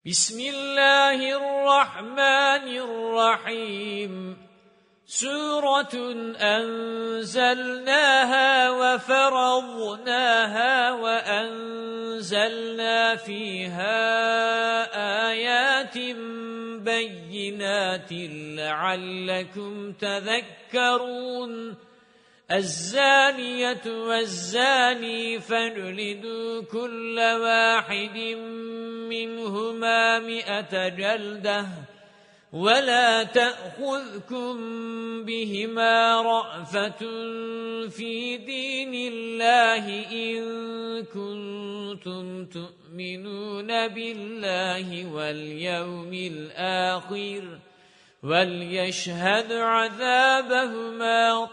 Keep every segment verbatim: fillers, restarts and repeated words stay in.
بسم الله الرحمن الرحيم سورة أنزلناها وفرضناها وأنزلنا فيها آيات بينات لعلكم تذكرون الزانية والزاني فاجلدوا كل واحد منهما مئة جلدة ولا تأخذكم بهما رأفة في دين الله إن كنتم تؤمنون بالله واليوم الآخر وليشهد عذابهما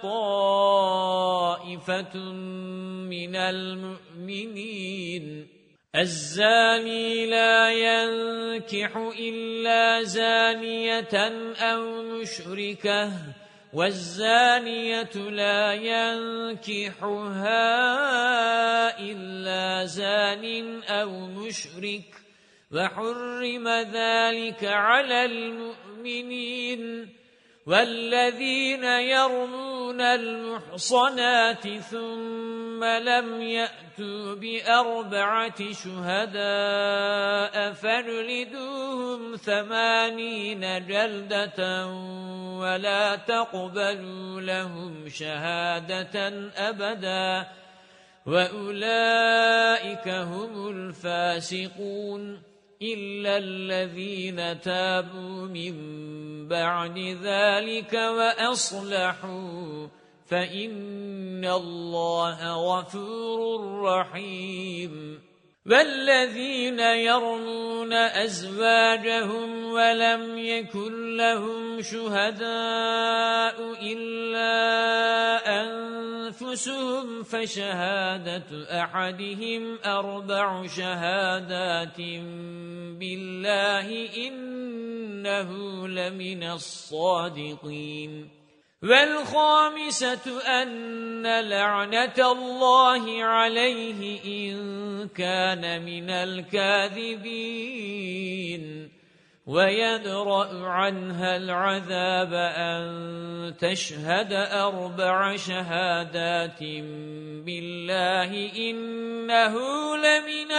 طائفة من المؤمنين الزاني لا ينكح إلا زانية أو مشركة والزانية لا ينكحها إلا زان أو مشرك وحرم ذلك على المؤمنين والذين يرمون المحصنات ثم لم يأتوا بأربعة شهداء فاجلدوهم ثمانين جلدة ولا تقبلوا لهم شهادة أبدا وأولئك هم الفاسقون إلا الذين تابوا من بعد ذلك وأصلحوا فإن الله غفور رحيم والذين يرمون أزواجهم ولم يكن لهم شهداء إلا أنفسهم فشهادة أحدهم أربع شهادات بالله إنه لمن الصادقين والخامسة أن لعنة الله عليه إن كان من الكاذبين ويدرأ عنها العذاب أن تشهد أربع شهادات بالله إنه لمن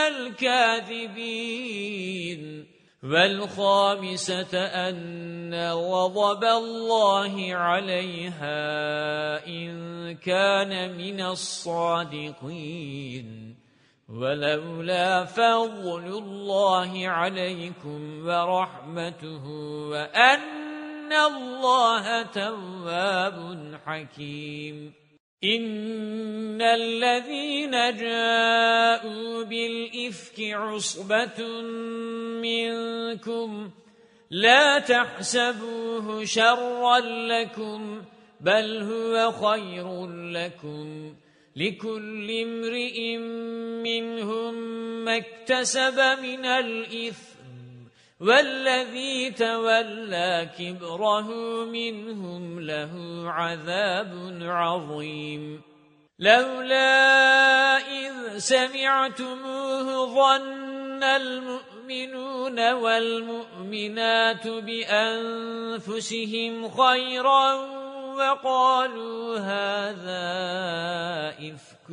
الكاذبين والخامسة أن غضب الله عليها إن كان من الصادقين ولولا فضل الله عليكم ورحمته وأن الله تواب حكيم إن الذين جاءوا بالإفك عصبة منكم لا تحسبوه شرا لكم بل هو خير لكم لكل امرئ منهم ما اكتسب من الإثم والذي تولى كبره منهم له عذاب عظيم لولا إذ سمعتموه ظن المؤمنون والمؤمنات بأنفسهم خيرا وقالوا هذا إفك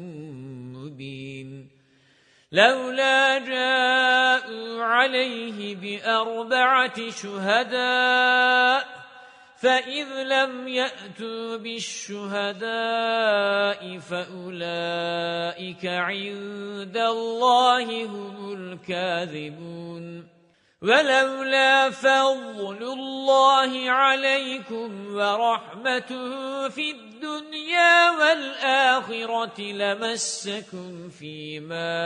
مبين لولا جاءوا عليه بأربعة شهداء فإذ لم يأتوا بالشهداء فأولئك عند الله هم الكاذبون ولولا فضل الله عليكم ورحمته في الدنيا والآخرة لمسكم فيما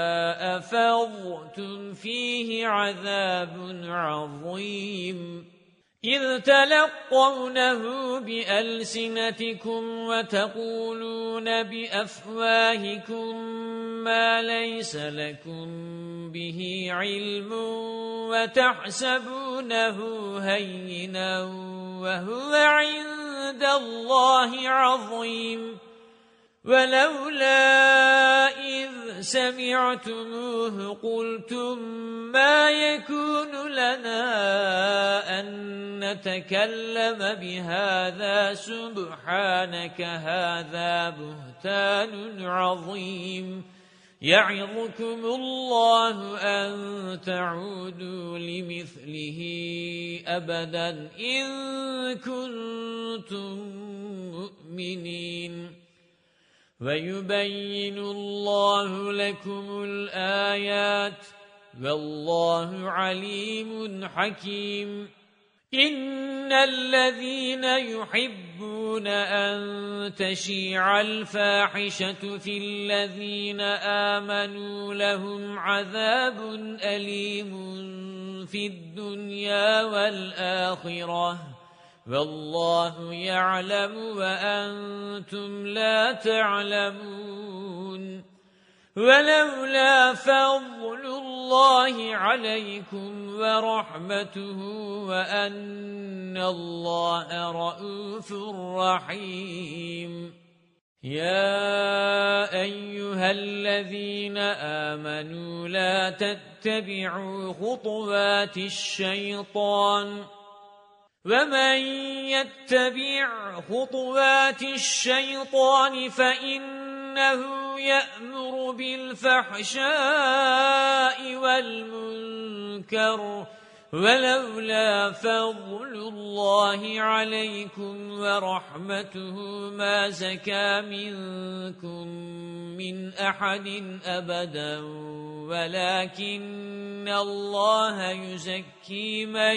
أفضتم فيه عذاب عظيم إذ تلقونه بألسنتكم وتقولون بأفواهكم ما ليس لكم به علم وتحسبونه هينا وهو عند الله عظيم ولولا إذ سمعتموه قلتم ما يكون لنا أن نتكلم بهذا سبحانك هذا بهتان عظيم يعظكم الله أن تعودوا لمثله أبدا إن كنتم مؤمنين ويبين الله لكم الآيات والله عليم حكيم إن الذين يحبون أن تشيع الفاحشة في الذين آمنوا لهم عذاب أليم في الدنيا والآخرة والله يعلم وأنتم لا تعلمون ولولا فضل الله عليكم ورحمته وأن الله رؤوف رحيم يا أيها الذين آمنوا لا تتبعوا خطوات الشيطان ومن يتبع خطوات الشيطان فإنه يأمر بالفحشاء والمنكر ولولا فضل الله عليكم ورحمته ما زكى منكم من أحد أبدا ولكن الله يزكي من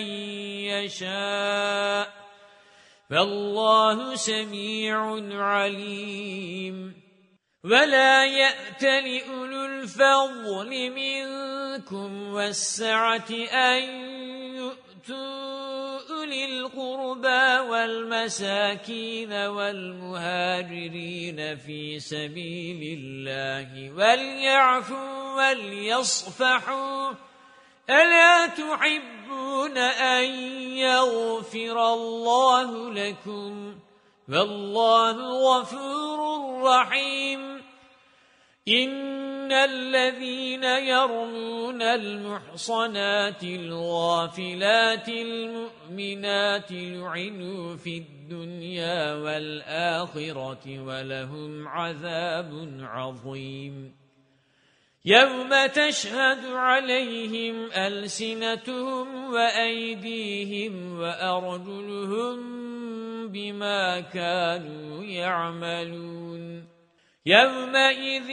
يشاء فالله سميع عليم ولا يأتل أولو الفضل منكم والسعة أن يؤتوا أولي القربى والمساكين والمهاجرين في سبيل الله وليعفوا وليصفحوا ألا تحبون أن يغفر الله لكم والله غفور رحيم إن الذين يرمون المحصنات الغافلات المؤمنات لعنوا في الدنيا والآخرة ولهم عذاب عظيم يوم تشهد عليهم ألسنتهم وأيديهم وأرجلهم بما كانوا يعملون يومئذ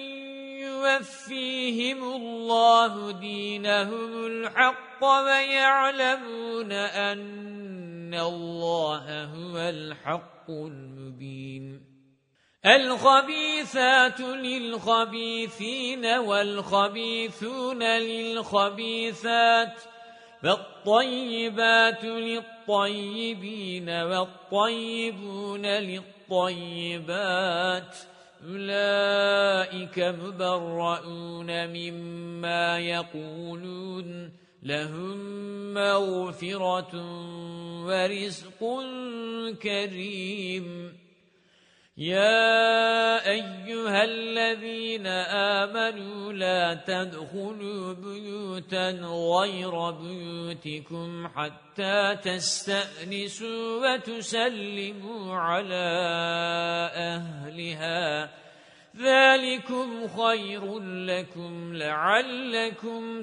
يوفيهم الله دينهم الحق ويعلمون أن الله هو الحق المبين الخبيثات للخبيثين والخبيثون للخبيثات والطيبات للطيبين والطيبون للطيبات أولئك مبرؤون مما يقولون لهم مغفرة ورزق كريم يا أيها الذين آمنوا لا تدخلوا بيوتا غير بيوتكم حتى تستأنسوا وتسلموا على أهلها ذلكم خير لكم لعلكم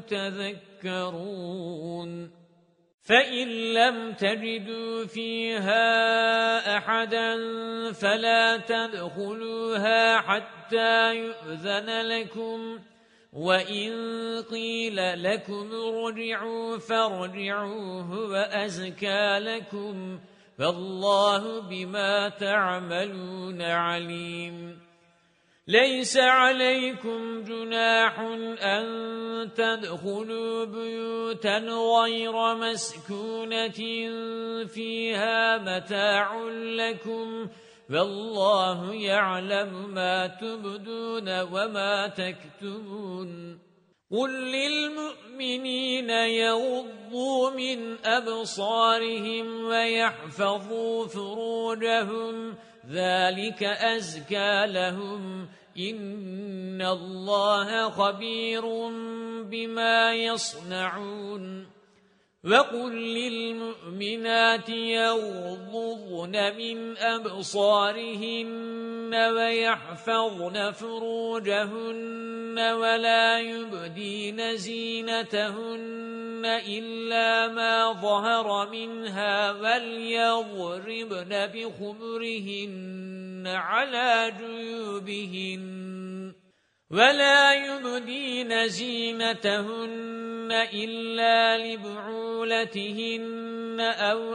تذكرون فإن لم تجدوا فيها أحدا فلا تدخلوها حتى يؤذن لكم وإن قيل لكم ارجعوا فارجعوا هو أزكى لكم فالله بما تعملون عليم ليس عليكم جناح أن تدخلوا بيوتا غير مسكونة فيها متاع لكم والله يعلم ما تبدون وما تكتمون قل للمؤمنين يغضوا من أبصارهم ويحفظوا فروجهم ذلك أزكى لهم إن الله خبير بما يصنعون وقل للمؤمنات يغضضن من أبصارهن ويحفظن فروجهن ولا يبدين زينتهن إلا ما ظهر منها وليضربن بخمرهن على جيوبهن ولا يبدين زينتهن إلا لبعولتهن أو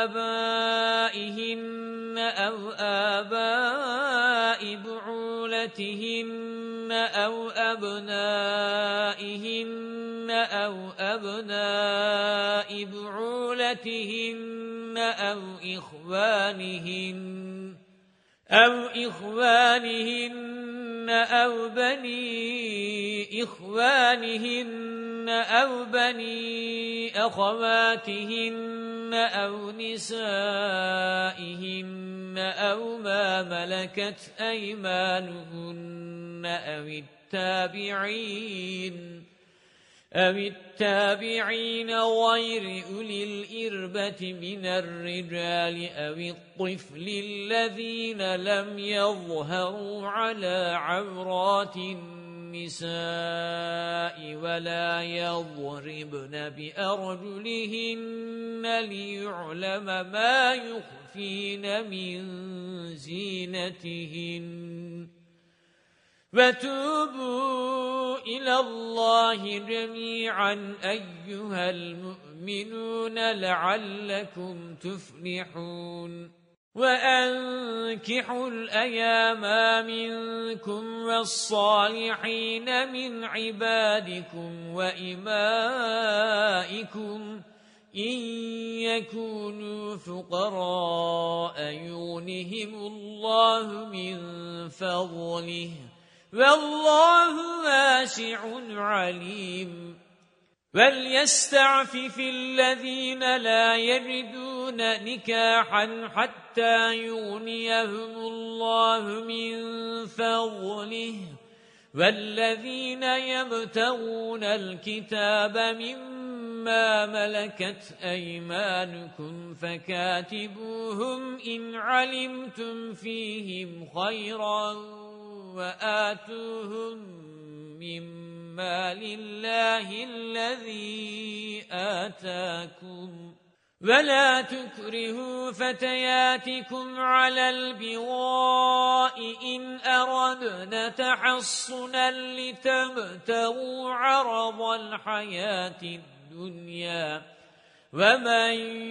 آبائهن أو آباء بعولتهن أو أبنائهن أو أبناء بعولتهن أو إخوانهن أو إخوانهن أو بني إخوانهن أو بني أخواتهن أو نسائهن أو ما ملكت أيمانهن أو التابعين أو التابعين غير أولي الإربة من الرجال أو الطفل الذين لم يظهروا على عورات النساء ولا يضربن بأرجلهن ليعلم ما يخفين من زينتهن وَتُوبُوا إِلَى اللَّهِ جَمِيعًا أَيُّهَا الْمُؤْمِنُونَ لَعَلَّكُمْ تُفْلِحُونَ وَأَنكِحُوا الْأَيَامَ مِنكُمْ وَالصَّالِحِينَ مِنْ عِبَادِكُمْ وَإِمَائِكُمْ إِنْ يَكُونُوا فُقَرَاءَ يُغْنِهِمُ اللَّهُ مِنْ فَضْلِهِ وَاللَّهُ وَاسِعٌ عَلِيمٌ وَلْيَسْتَعْفِفِ الَّذِينَ لَا يَجِدُونَ نِكَاحًا حَتَّى يُغْنِيَهُمُ اللَّهُ مِنْ فَضْلِهِ وَالَّذِينَ يَبْتَغُونَ الْكِتَابَ مِمَّا مَلَكَتْ أَيْمَانُكُمْ فَكَاتِبُوهُمْ إِنْ عَلِمْتُمْ فِيهِمْ خَيْرًا وَآتُوهُمْ مِمَّا لِلَّهِ الَّذِي آتَاكُمْ وَلَا تُكْرِهُوا فَتَيَاتِكُمْ عَلَى الْبِغَاءِ إِنْ أَرَدْنَ تَحَصُّنًا لِتَبْتَغُوا عَرَضَ الْحَيَاةِ الدُّنْيَا وَمَنْ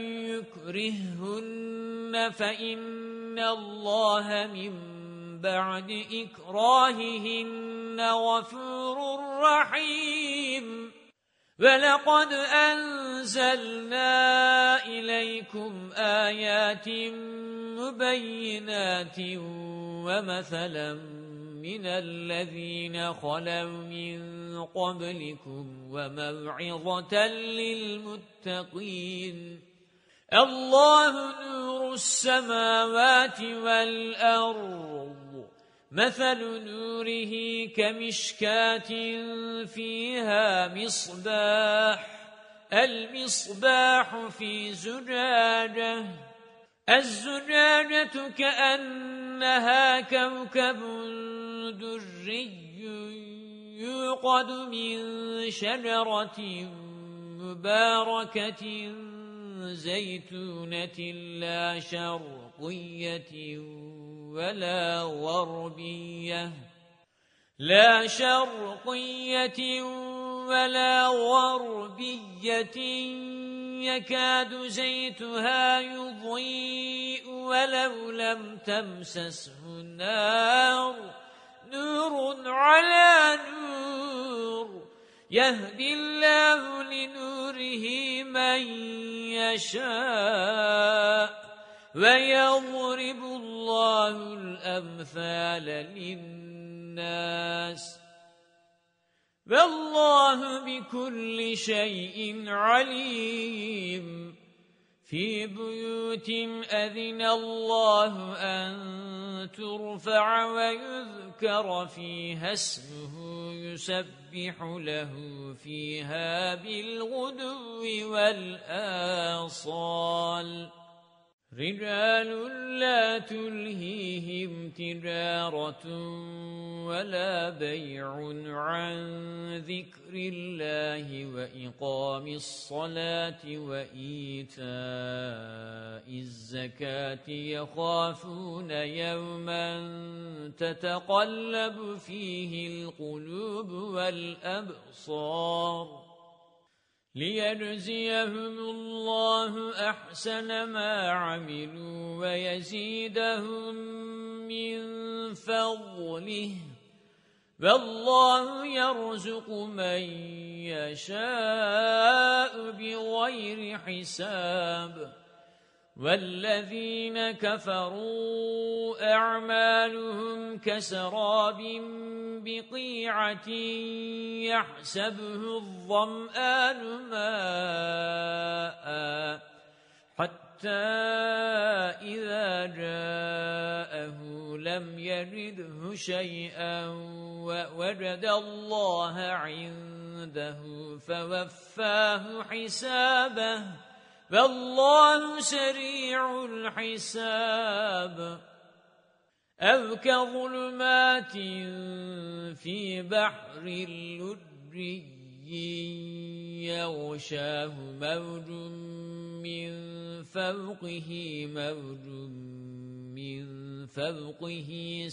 يُكْرِههُّنَّ فَإِنَّ اللَّهَ مِنْ بَعْدِ إِكْرَاهِهِنَّ غَفُورٌ رَحِيمٌ وَلَقَدْ أَنزَلْنَا إِلَيْكُمْ آيَاتٍ مُبَيِّنَاتٍ وَمَثَلًا مِنَ الَّذِينَ خَلَوْا مِنْ قَبْلِكُمْ وَمَوْعِظَةً لِلْمُتَّقِينَ اللَّهُ نُورُ السَّمَاوَاتِ وَالْأَرْضِ مَثَلُ نُورِهِ كَمِشْكَاةٍ فِيهَا مِصْبَاحٌ الْمِصْبَاحُ فِي زُجَاجَةٍ الزُّجَاجَةُ كَأَنَّهَا كَوْكَبٌ دُرِّيٌّ يُوقَدُ مِنْ شَجَرَةٍ مُبَارَكَةٍ زَيْتُونَةٍ لَا شَرْقِيَّةٍ ولا غربية لا شرقية ولا غربية يكاد زيتها يضيء ولو لم تمسسه نار نور على نور يهدي الله لنوره من يشاء وَيَضْرِبُ اللَّهُ الْأَمْثَالَ لِلنَّاسِ وَاللَّهُ بِكُلِّ شَيْءٍ عَلِيمٌ في بيوت أذن الله أن ترفع ويذكر فيها اسمه يسبح له فيها بالغدو والآصال رجال لا تلهيهم تجارة ولا بيع عن ذكر الله وإقام الصلاة وإيتاء الزكاة يخافون يوما تتقلب فيه القلوب والأبصار ليجزيهم الله أحسن ما عملوا ويزيدهم من فضله والله يرزق من يشاء بغير حساب والذين كفروا أعمالهم كسراب بقيعة يحسبه الظمآن ماء حتى إذا جاءه لم يجده شيئا ووجد الله عنده فوفاه حسابه والله سريع الحساب أو كظلمات في بحر اللجي يغشاه موج من فوقه موج من فوقه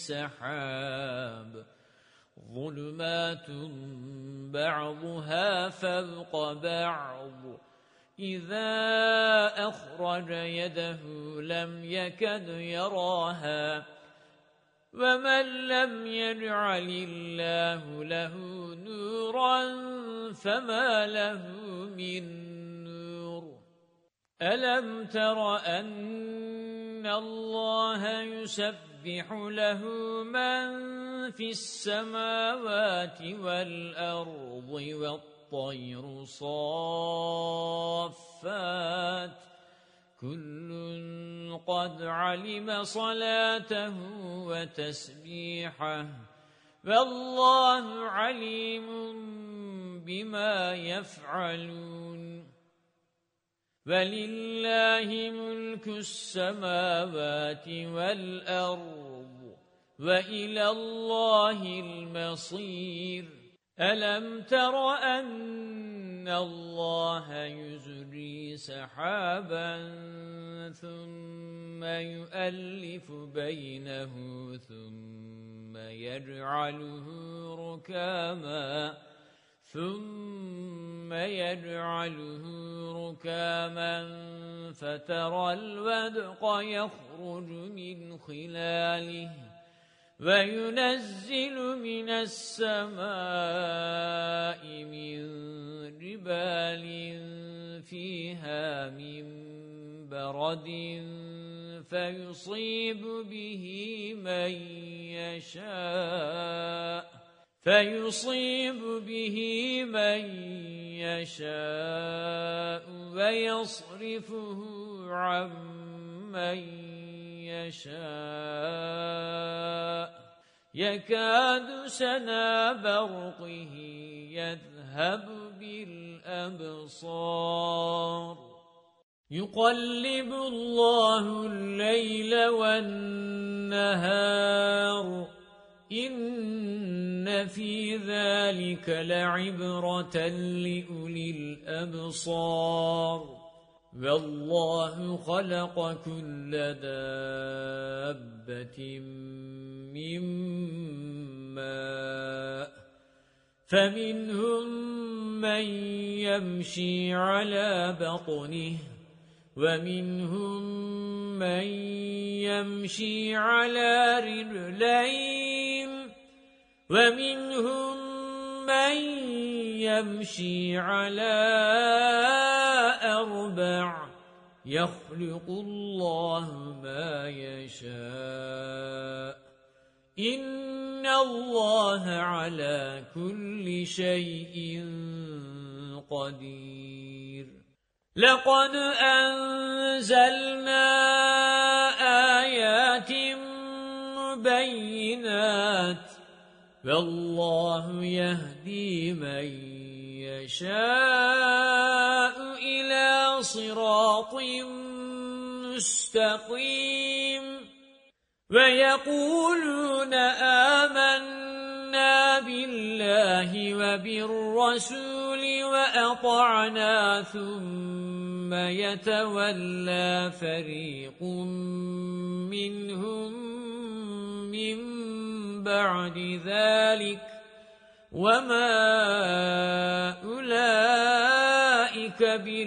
سحاب ظلمات بعضها فوق بعض إذا أخرج يده لم يكد يراها ومن لم يجعل الله له نورا فما له من نور ألم تر أن الله يسبح له من في السماوات والأرض والطير صافات كل قد علم صلاته وتسبيحه والله عليم بما يفعلون ولله ملك السماوات والأرض وإلى الله المصير ألم تر أن الله يزري سحابا ثم يؤلف بينه ثم يجعله ركاما ثم يجعله ركاما فترى الودق يخرج من خلاله وينزل من السماء من جبال فيها من برد فيصيب به من يشاء فيصيب به من يشاء ويصرفه عن من يشاء يكاد سنا برقه يذهب بالأبصار يقلب الله الليل والنهار إن في ذلك لعبرة لأولي الأبصار والله خلق كل دابة من ماء فمنهم من يمشي على بطنه ومنهم من يمشي على رجلين ومنهم من يمشي على أربع يخلق الله ما يشاء إن الله على كل شيء قدير لقد أنزلنا آيات مبينات والله يهدي من يشاء إلى صراط مستقيم ويقولون آمنا بالله وبالرسول وأطعنا ثم يتولى فريق منهم من بعد ذلك وما أولئك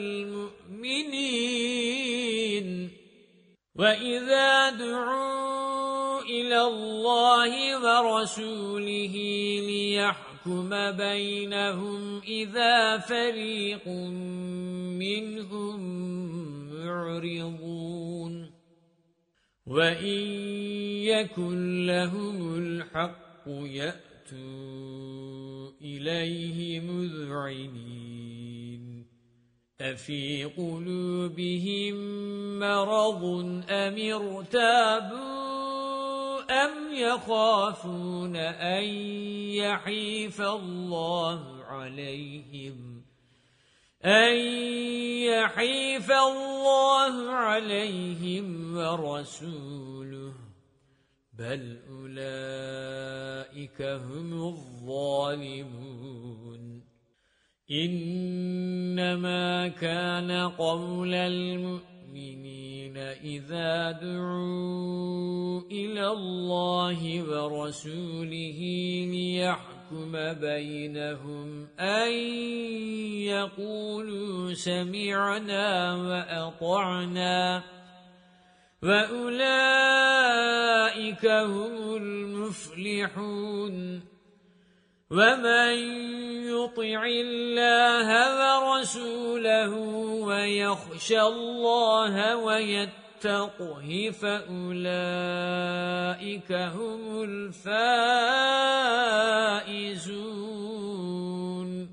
بالمؤمنين وإذا دعوا إلى الله ورسوله ليحكم بينهم إذا فريق منهم معرضون وإن يكن لهم الحق يأتوا إليه مذعنين أفي قلوبهم مرض أم ارتابوا أم يخافون أن يحيف الله عليهم أن يحيف الله عليهم ورسوله بل أولئك هم الظالمون إنما كان قول المؤمنين إذا دعوا إلى الله ورسوله ليحكم بينهم أن يقولوا سمعنا وأطعنا وأولئك هم المفلحون ومن يطع الله ورسوله ويخشى الله ويتقه فأولئك هم الفائزون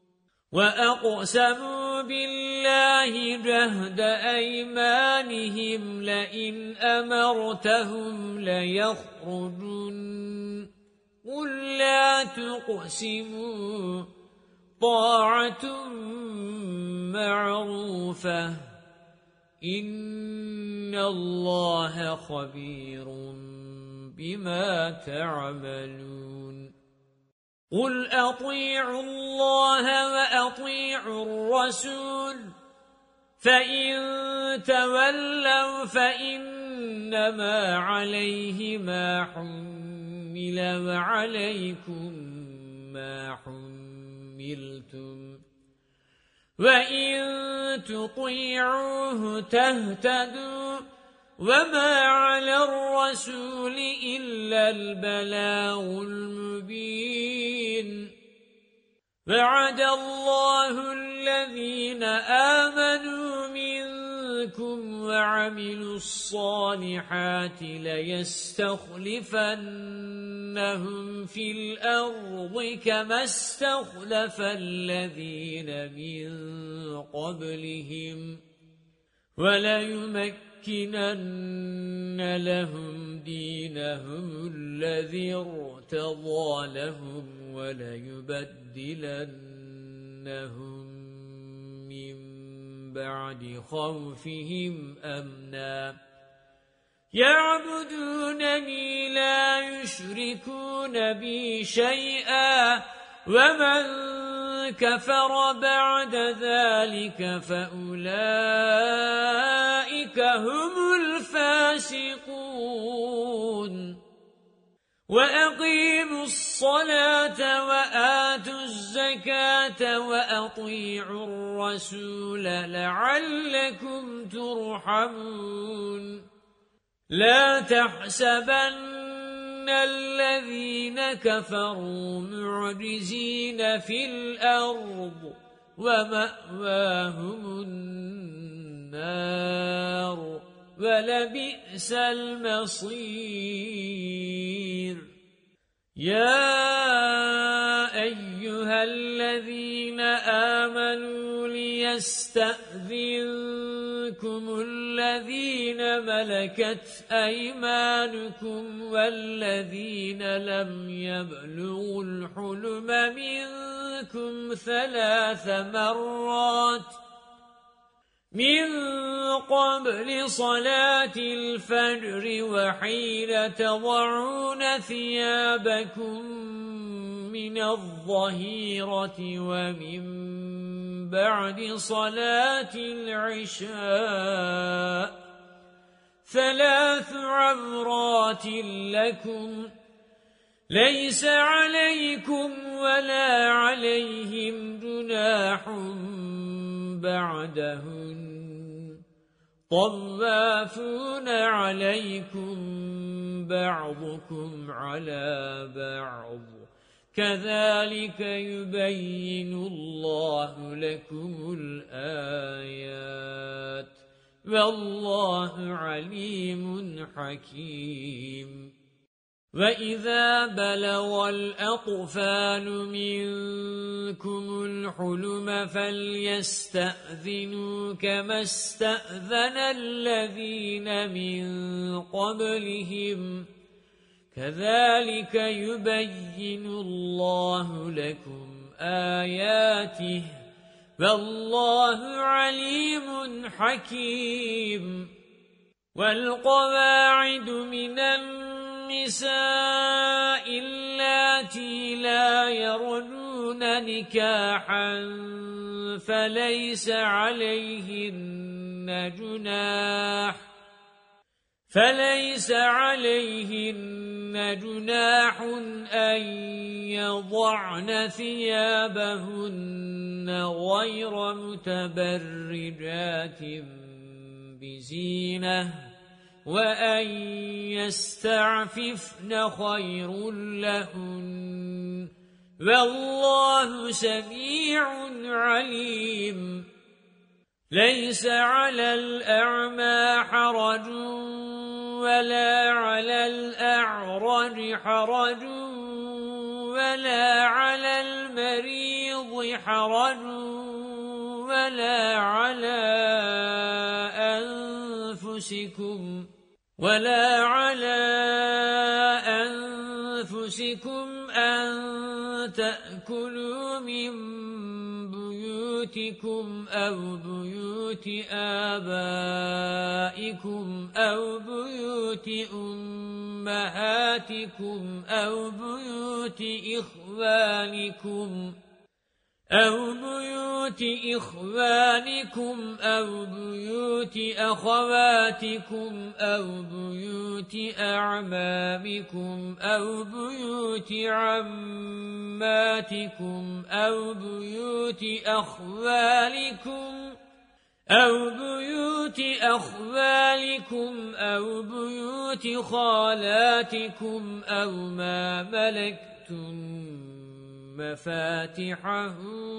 وأقسموا بالله جهد أيمانهم لئن أمرتهم ليخرجون قل لا تقسموا طاعة معروفة إن الله خبير بما تعملون قل أطيعوا الله وأطيعوا الرسول فإن تولوا فإنما عليه ما حمل وعليكم ما حملتم وإن تطيعوه تهتدوا وما على الرسول إلا البلاغ المبين وعد الله الذين آمنوا منكم وعملوا الصالحات ليستخلفنهم في الأرض كما استخلف الذين من قبلهم وليمكنن لهم دينهم الذي ارتضى لهم وليبدلنهم من بعد خوفهم أمنا يعبدونني لا يشركون بي شيئا ومن كفر بعد ذلك فأولئك هم الفاسقون وأقيموا الصلاة وآتوا الزكاة وأطيعوا الرسول لعلكم ترحمون لا تحسبن الذين كفروا معجزين في الأرض ومأواهم النار ولبئس المصير يا أيها الذين آمنوا ليستأذنكم الذين ملكت أيمانكم والذين لم يبلغوا الحلم منكم ثلاث مرات من قبل صلاة الفجر وحين تضعون ثيابكم من الظهيرة ومن بعد صلاة العشاء ثلاث عورات لكم ليس عليكم ولا عليهم جناح بعدهن طوافون عليكم بعضكم على بعض كذلك يبين الله لكم الآيات والله عليم حكيم وَإِذَا بَلَغَ الْأَطْفَالُ مِنكُمُ الْحُلُمَ فَلْيَسْتَأْذِنُوا كَمَا اسْتَأْذَنَ الَّذِينَ مِن قَبْلِهِمْ كَذَلِكَ يُبَيِّنُ اللَّهُ لَكُمْ آيَاتِهِ وَاللَّهُ عَلِيمٌ حَكِيمٌ وَالْقَوَاعِدُ مِنَ النِّسَاءِ اللَّاتِي لَا يَرْجُونَ نِكَاحًا فَلَيْسَ عَلَيْهِنَّ جُنَاحٌ فَلَيْسَ عَلَيْهِنَّ جُنَاحٌ أَن يَضَعْنَ ثِيَابَهُنَّ غَيْرَ مُتَبَرِّجَاتٍ بِزِينَةٍ وَأَن يَسْتَعْفِفْنَ خَيْرٌ لَّهُنَّ وَاللَّهُ سَمِيعٌ عَلِيمٌ لَيْسَ عَلَى الْأَعْمَى حَرَجٌ وَلَا عَلَى الْأَعْرَجِ حَرَجٌ وَلَا عَلَى الْمَرِيضِ حَرَجٌ وَلَا عَلَى أَنفُسِكُمْ وَلَا عَلَى أَنفُسِكُمْ أَن تَأْكُلُوا مِن بُيُوتِكُمْ أَوْ بُيُوتِ آبَائِكُمْ أَوْ بُيُوتِ أُمَّهَاتِكُمْ أَوْ بُيُوتِ إِخْوَانِكُمْ أَوْ بُيُوتِ إِخْوَانِكُمْ أَوْ بُيُوتِ أَخَوَاتِكُمْ أَوْ بُيُوتِ أَعْمَامِكُمْ أَوْ بُيُوتِ عَمَّاتِكُمْ أَوْ بُيُوتِ أَخْوَالِكُمْ أَوْ بُيُوتِ أَخْوَالِكُمْ أَوْ بُيُوتِ خَالَاتِكُمْ أَوْ مَا مَلَكْتُمْ مفاتحه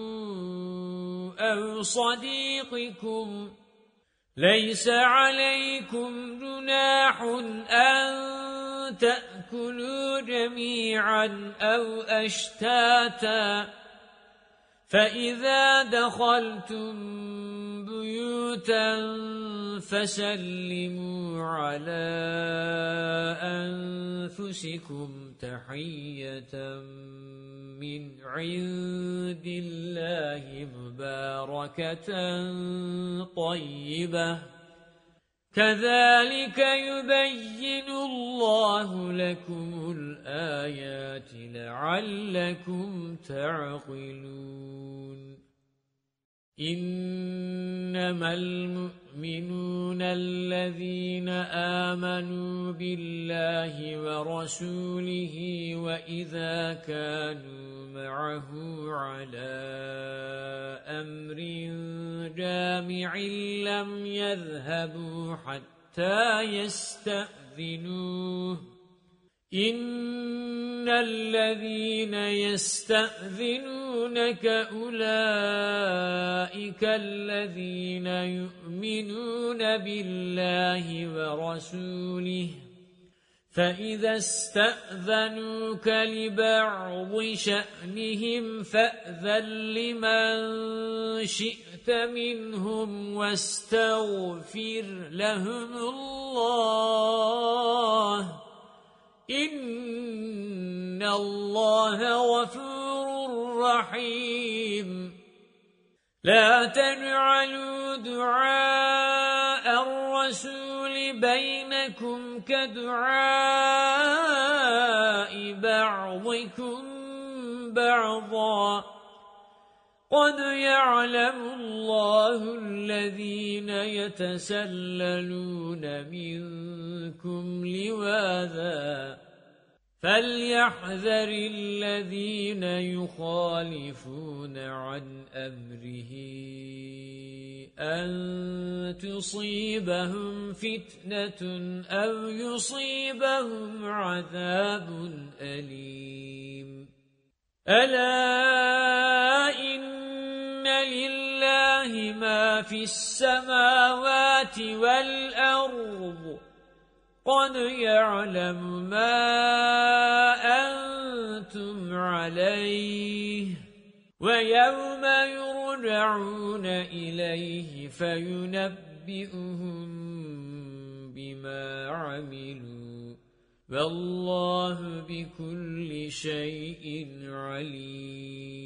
أو صديقكم ليس عليكم جناح أن تأكلوا جميعا أو أشتاتا فإذا دخلتم بيوتا فسلموا على أنفسكم تحية من عند الله مباركة طيبة كذلك يبين الله لكم الآيات لعلكم تعقلون إنما المؤمنون الذين آمنوا بالله ورسوله وإذا كانوا معه على أمر جامع لم يذهبوا حتى يستأذنوه إن الذين يستأذنونك أولئك الذين يؤمنون بالله ورسوله فإذا استأذنوك لبعض شأنهم فأذن لمن شئت منهم واستغفر لهم الله إن الله غفور رحيم لا تجعلوا دعاء الرسول بينكم كدعاء بعضكم بعضا قد يعلم الله الذين يتسللون منكم لواذا فليحذر الذين يخالفون عن أمره أن تصيبهم فتنة أو يصيبهم عذاب أليم ألا إن لله ما في السماوات والأرض قد يعلم ما أنتم عليه ويوم يرجعون إليه فينبئهم بما عملوا والله بكل شيء عليم